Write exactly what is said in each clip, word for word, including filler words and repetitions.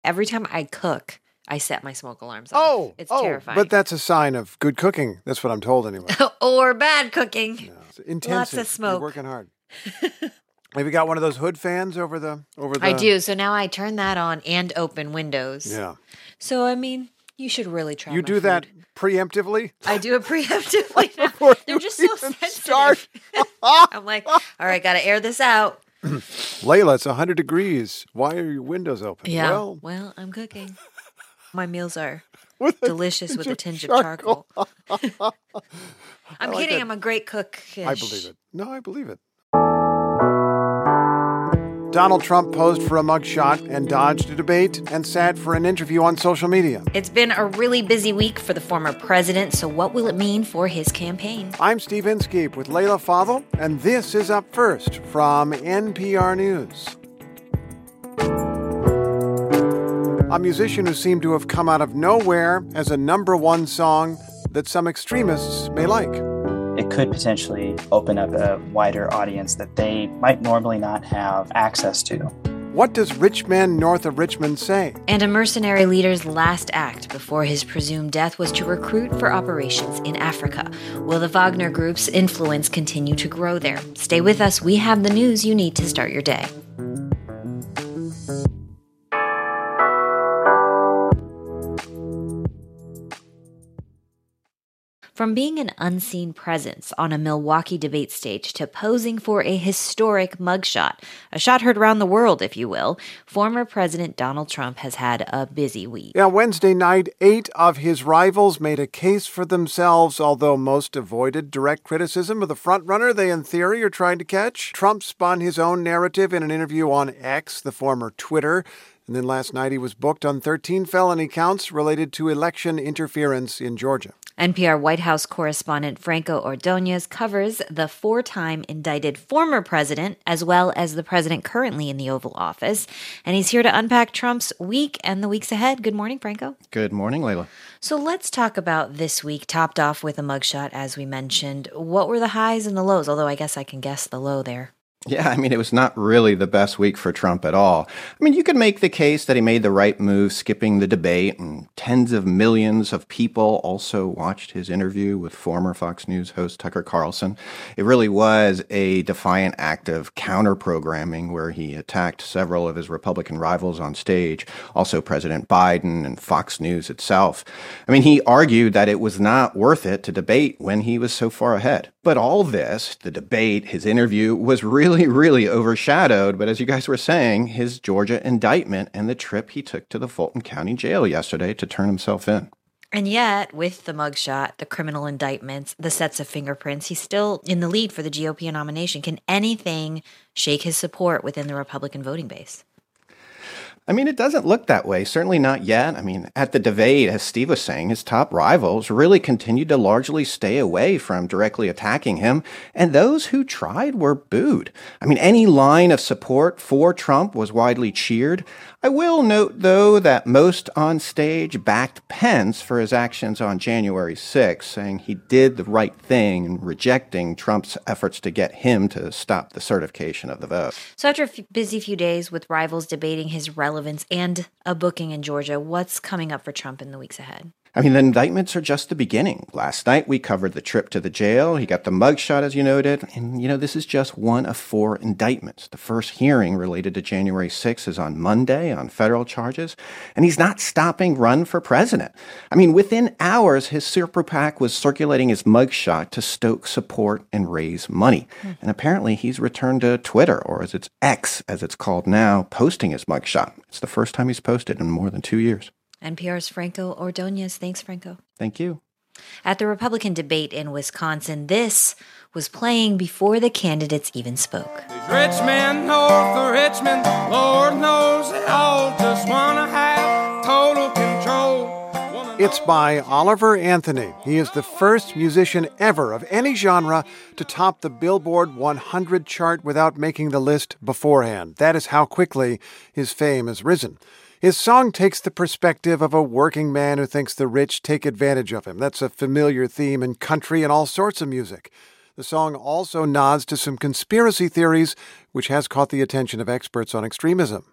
Every time I cook, I set my smoke alarms off. Oh, it's oh, terrifying. But that's a sign of good cooking. That's what I'm told anyway. Or bad cooking. No, it's intensive. Lots of smoke. You're working hard. Have you got one of those hood fans over the over the? I do. So now I turn that on and open windows. Yeah. So I mean, you should really try. You my do food. that preemptively. I do it preemptively. Before They're you just so even sensitive. start. I'm like, all right, got to air this out. Layla, it's one hundred degrees. Why are your windows open? Yeah. Well, Well, I'm cooking. My meals are with a delicious with a tinge of charcoal. charcoal. I'm like kidding. that. I'm a great cook. I believe it. No, I believe it. Donald Trump posed for a mugshot and dodged a debate and sat for an interview on social media. It's been a really busy week for the former president, so what will it mean for his campaign? I'm Steve Inskeep with Layla Fadel, and this is Up First from N P R News. A musician who seemed to have come out of nowhere as a number one song that some extremists may like. It could potentially open up a wider audience that they might normally not have access to. What does Rich Man north of Richmond say? And a mercenary leader's last act before his presumed death was to recruit for operations in Africa. Will the Wagner Group's influence continue to grow there? Stay with us. We have the news you need to start your day. From being an unseen presence on a Milwaukee debate stage to posing for a historic mugshot, a shot heard around the world, if you will, former President Donald Trump has had a busy week. Yeah, Wednesday night, eight of his rivals made a case for themselves, although most avoided direct criticism of the frontrunner they, in theory, are trying to catch. Trump spun his own narrative in an interview on X, the former Twitter. And then last night he was booked on thirteen felony counts related to election interference in Georgia. N P R White House correspondent Franco Ordonez covers the four-time indicted former president as well as the president currently in the Oval Office. And he's here to unpack Trump's week and the weeks ahead. Good morning, Franco. Good morning, Layla. So let's talk about this week, topped off with a mugshot, as we mentioned. What were the highs and the lows? Although I guess I can guess the low there. Yeah, I mean, it was not really the best week for Trump at all. I mean, you could make the case that he made the right move skipping the debate, and tens of millions of people also watched his interview with former Fox News host Tucker Carlson. It really was a defiant act of counter-programming where he attacked several of his Republican rivals on stage, also President Biden and Fox News itself. I mean, he argued that it was not worth it to debate when he was so far ahead. But all this, the debate, his interview, was really Really, really overshadowed, but as you guys were saying, his Georgia indictment and the trip he took to the Fulton County Jail yesterday to turn himself in. And yet, with the mugshot, the criminal indictments, the sets of fingerprints, he's still in the lead for the G O P nomination. Can anything shake his support within the Republican voting base? I mean, it doesn't look that way, certainly not yet. I mean, at the debate, as Steve was saying, his top rivals really continued to largely stay away from directly attacking him, and those who tried were booed. I mean, any line of support for Trump was widely cheered. I will note, though, that most on stage backed Pence for his actions on January sixth, saying he did the right thing in rejecting Trump's efforts to get him to stop the certification of the vote. So after a f- busy few days with rivals debating his relevance and a booking in Georgia, what's coming up for Trump in the weeks ahead? I mean, the indictments are just the beginning. Last night, we covered the trip to the jail. He got the mugshot, as you noted. And, you know, this is just one of four indictments. The first hearing related to January sixth is on Monday on federal charges. And he's not stopping run for president. I mean, within hours, his super PAC was circulating his mugshot to stoke support and raise money. Hmm. And apparently, he's returned to Twitter, or as it's X, as it's called now, posting his mugshot. It's the first time he's posted in more than two years. N P R's Franco Ordonez. Thanks, Franco. Thank you. At the Republican debate in Wisconsin, this was playing before the candidates even spoke. These rich men north of Richmond, Lord knows they all just want to have total control. It's by Oliver Anthony. He is the first musician ever of any genre to top the Billboard one hundred chart without making the list beforehand. That is how quickly his fame has risen. His song takes the perspective of a working man who thinks the rich take advantage of him. That's a familiar theme in country and all sorts of music. The song also nods to some conspiracy theories, which has caught the attention of experts on extremism.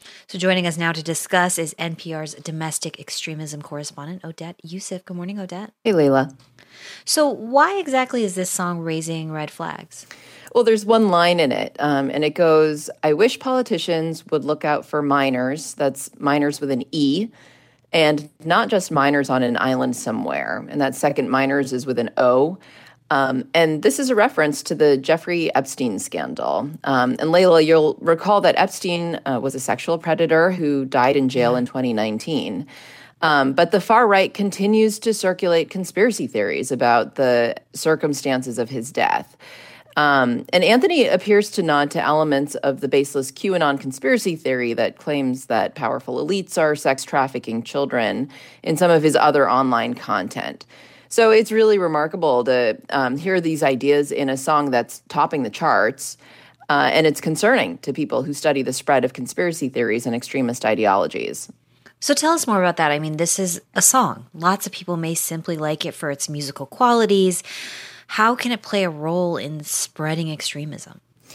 So joining us now to discuss is N P R's domestic extremism correspondent, Odette Yousef. Good morning, Odette. Hey, Layla. So why exactly is this song raising red flags? Well, there's one line in it, um, and it goes, I wish politicians would look out for minors, that's minors with an E, and not just minors on an island somewhere. And that second minors is with an O. Um, and this is a reference to the Jeffrey Epstein scandal. Um, and Layla, you'll recall that Epstein uh, was a sexual predator who died in jail in twenty nineteen. Um, but the far right continues to circulate conspiracy theories about the circumstances of his death. Um, and Anthony appears to nod to elements of the baseless QAnon conspiracy theory that claims that powerful elites are sex trafficking children in some of his other online content. So it's really remarkable to um, hear these ideas in a song that's topping the charts. Uh, and it's concerning to people who study the spread of conspiracy theories and extremist ideologies. So tell us more about that. I mean, this is a song. Lots of people may simply like it for its musical qualities. How can it play a role in spreading extremism?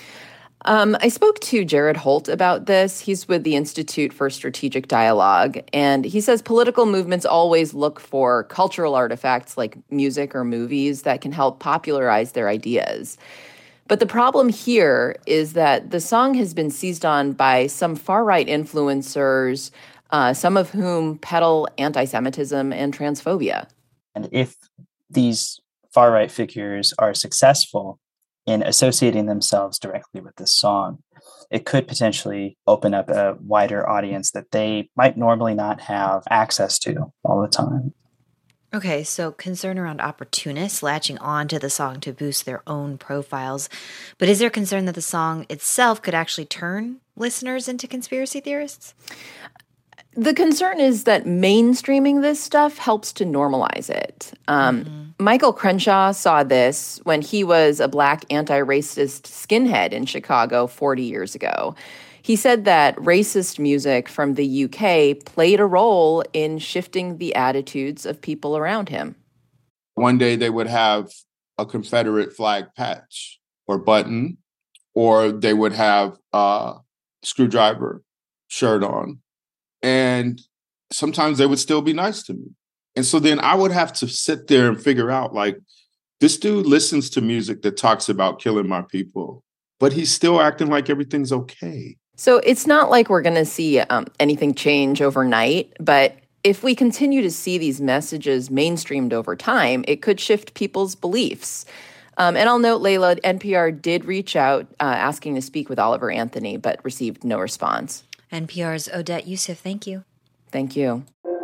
Um, I spoke to Jared Holt about this. He's with the Institute for Strategic Dialogue, and he says political movements always look for cultural artifacts like music or movies that can help popularize their ideas. But the problem here is that the song has been seized on by some far-right influencers, uh, some of whom peddle anti-Semitism and transphobia. And if these far-right figures are successful in associating themselves directly with this song, it could potentially open up a wider audience that they might normally not have access to all the time. Okay, so concern around opportunists latching on to the song to boost their own profiles. But is there concern that the song itself could actually turn listeners into conspiracy theorists? The concern is that mainstreaming this stuff helps to normalize it. Um, mm-hmm. Michael Crenshaw saw this when he was a Black anti-racist skinhead in Chicago forty years ago. He said that racist music from the U K played a role in shifting the attitudes of people around him. One day they would have a Confederate flag patch or button, or they would have a screwdriver shirt on. And sometimes they would still be nice to me. And so then I would have to sit there and figure out, like, this dude listens to music that talks about killing my people, but he's still acting like everything's okay. So it's not like we're going to see um, anything change overnight, but if we continue to see these messages mainstreamed over time, it could shift people's beliefs. Um, and I'll note, Layla, N P R did reach out uh, asking to speak with Oliver Anthony, but received no response. N P R's Odette Yousef, thank you. Thank you.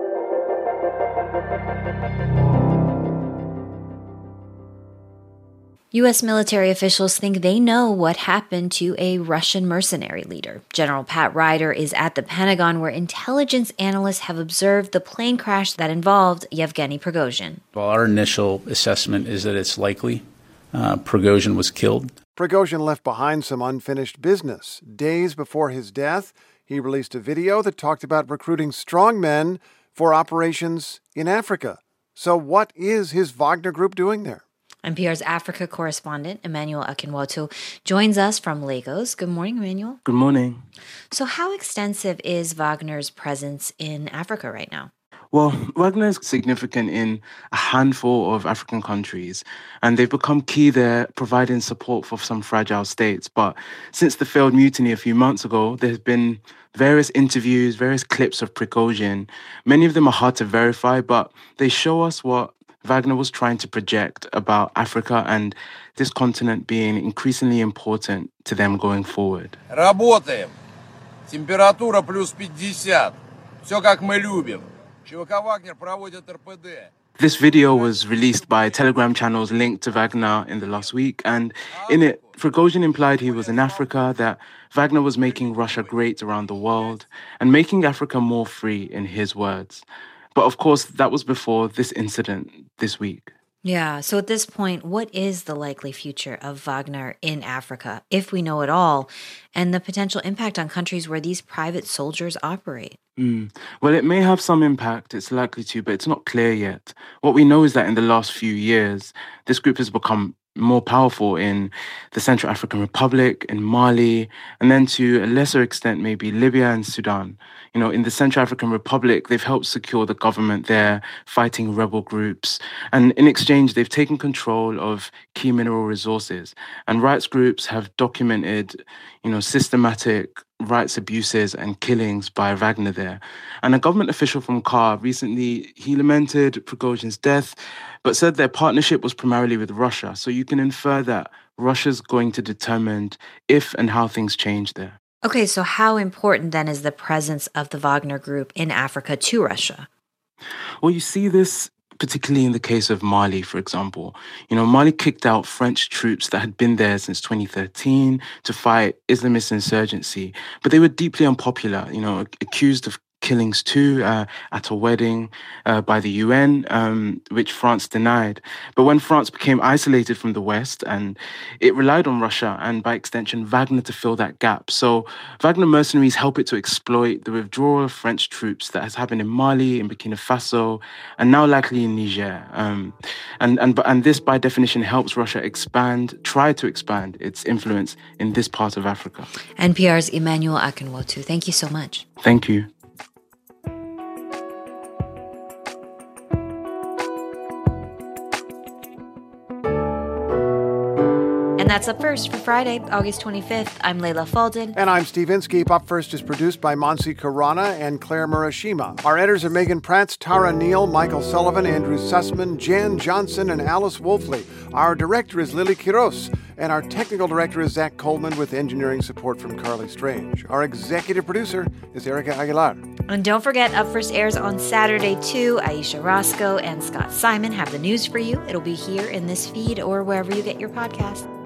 U S military officials think they know what happened to a Russian mercenary leader. General Pat Ryder is at the Pentagon, where intelligence analysts have observed the plane crash that involved Yevgeny Prigozhin. Well, our initial assessment is that it's likely uh, Prigozhin was killed. Prigozhin left behind some unfinished business. Days before his death, he released a video that talked about recruiting strong men for operations in Africa. So what is his Wagner Group doing there? N P R's Africa correspondent, Emmanuel Akinwotu, joins us from Lagos. Good morning, Emmanuel. Good morning. So how extensive is Wagner's presence in Africa right now? Well, Wagner is significant in a handful of African countries, and they've become key there, providing support for some fragile states. But since the failed mutiny a few months ago, there's been various interviews, various clips of Prigozhin. Many of them are hard to verify, but they show us what Wagner was trying to project about Africa and this continent being increasingly important to them going forward. Работаем. Температура плюс пятьдесят. Все как мы любим. ЧВК Вагнер проводит РПД. This video was released by Telegram channels linked to Wagner in the last week, and in it, Prigozhin implied he was in Africa, that Wagner was making Russia great around the world, and making Africa more free, in his words. But of course, that was before this incident this week. Yeah, so at this point, what is the likely future of Wagner in Africa, if we know it all, and the potential impact on countries where these private soldiers operate? Mm. Well, it may have some impact, it's likely to, but it's not clear yet. What we know is that in the last few years, this group has become more powerful in the Central African Republic, in Mali, and then to a lesser extent, maybe Libya and Sudan. You know, in the Central African Republic, they've helped secure the government there, fighting rebel groups. And in exchange, they've taken control of key mineral resources. And rights groups have documented, you know, systematic rights abuses and killings by Wagner there. And a government official from C A R recently, he lamented Prigozhin's death, but said their partnership was primarily with Russia. So you can infer that Russia's going to determine if and how things change there. Okay, so how important then is the presence of the Wagner Group in Africa to Russia? Well, you see this particularly in the case of Mali, for example. You know, Mali kicked out French troops that had been there since twenty thirteen to fight Islamist insurgency, but they were deeply unpopular, you know, accused of killings too uh, at a wedding uh, by the U N, um, which France denied. But when France became isolated from the West, and it relied on Russia and by extension Wagner to fill that gap. So Wagner mercenaries help it to exploit the withdrawal of French troops that has happened in Mali, in Burkina Faso, and now likely in Niger. Um, and, and, and this by definition helps Russia expand, try to expand its influence in this part of Africa. N P R's Emmanuel Akinwotu, thank you so much. Thank you. And that's Up First for Friday, August twenty-fifth. I'm Leila Faldin. And I'm Steve Inskeep. Up First is produced by Mansi Karana and Claire Murashima. Our editors are Megan Pratz, Tara Neal, Michael Sullivan, Andrew Sussman, Jan Johnson, and Alice Wolfley. Our director is Lily Quiros. And our technical director is Zach Coleman with engineering support from Carly Strange. Our executive producer is Erica Aguilar. And don't forget, Up First airs on Saturday, too. Aisha Roscoe and Scott Simon have the news for you. It'll be here in this feed or wherever you get your podcast.